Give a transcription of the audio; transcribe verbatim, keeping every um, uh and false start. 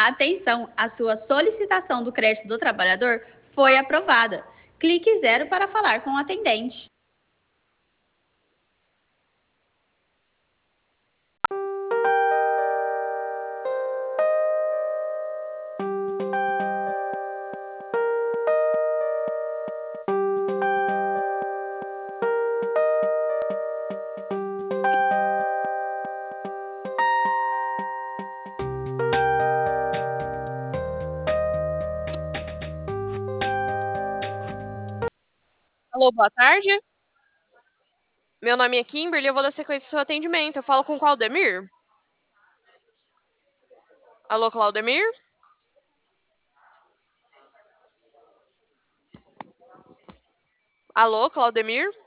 Atenção, a sua solicitação do crédito do trabalhador foi aprovada. Clique zero para falar com o atendente. Alô, boa tarde. Meu nome é Kimberly, eu vou dar sequência ao seu atendimento. Eu falo com o Claudemir? Alô, Claudemir? Alô, Claudemir?